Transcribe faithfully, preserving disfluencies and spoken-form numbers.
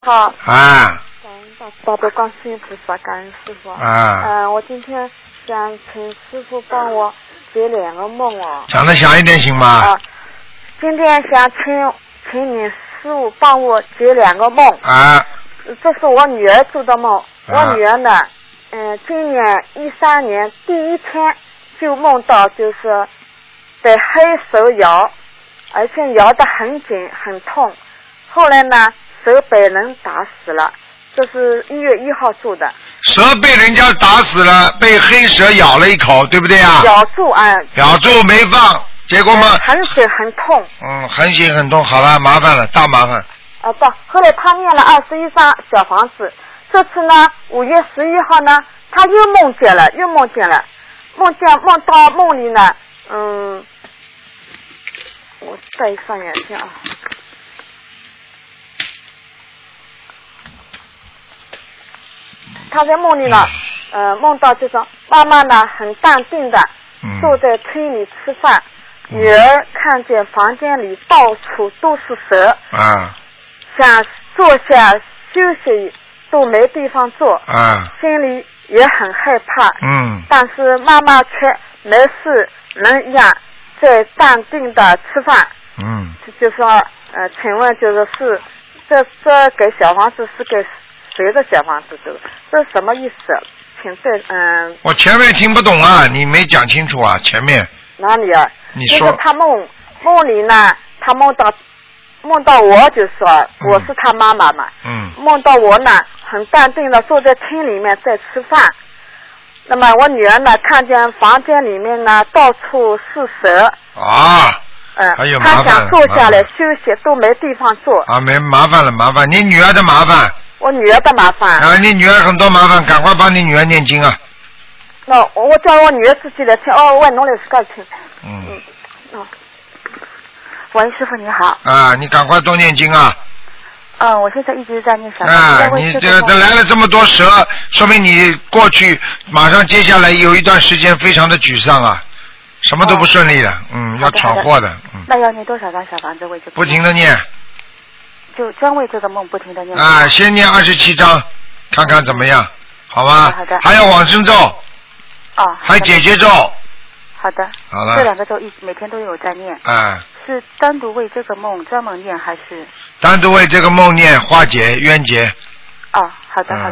好啊， 感恩大大悲观世音菩萨，感恩师傅。 啊， 嗯、呃，我今天想请师傅帮我解两个梦哦。 讲得响一点行吗？ 啊，今天想请请你师傅帮我解两个梦。 啊。 这是我女儿做的梦。啊、我女儿呢，嗯、呃，今年一三年第一天就梦到就是被黑手咬，而且咬得很紧很痛。后来呢，手被人打死了，这是一月一号做的。 蛇被人家打死了，被黑蛇咬了一口，对不对啊？ 咬住啊。 咬住没放，结果嘛。 很血很痛。 嗯，很血很痛，好了，麻烦了，大麻烦。 啊，到后来他念了二十一张小房子，这次呢，五月十一号呢，他又梦见了，又梦见了，梦见梦到梦里呢，嗯，我戴上眼镜啊。他在梦里呢，呃，梦到就说妈妈呢很淡定的坐在厅里吃饭，嗯、女儿看见房间里到处都是蛇，啊，想坐下休息都没地方坐，啊，心里也很害怕，嗯，但是妈妈却没事人一样在淡定的吃饭，嗯，就说呃，请问就是是这这给小房子是给谁的小房子？这个这是什么意思？请再嗯。我前面听不懂啊，你没讲清楚啊，前面。 哪里啊？ 你说。 就是他梦梦里呢，他梦到梦到我，就说、嗯、我是他妈妈嘛。嗯。梦到我呢，很淡定的坐在厅里面在吃饭。那么我女儿呢，看见房间里面呢到处是蛇。 啊。 嗯。 还有麻烦。 她想坐下来休息，都没地方坐。 啊，没麻烦了，麻烦你女儿的麻烦。 我女儿的麻烦啊！你女儿很多麻烦，赶快帮你女儿念经啊！ 那、no, 我叫我女儿自己来听哦，我弄来自个听。嗯嗯哦，喂，师傅你好。 啊，你赶快多念经啊！ 嗯，我现在一直在念小经。 啊，你这这来了这么多蛇，说明你过去马上接下来有一段时间非常的沮丧啊，什么都不顺利的，哦、嗯，要闯祸的，嗯。 那要念多少张小房子为这个？ 不停的念。 就专为这个梦不停的念啊，先念二十七章，看看怎么样，好吧？ 好的。 还有往生咒。 哦。 还解结咒。 好的。 好了。 这两个咒一每天都有在念。 啊。 是单独为这个梦专门念还是？ 单独为这个梦念化解冤结。 哦，好的好的。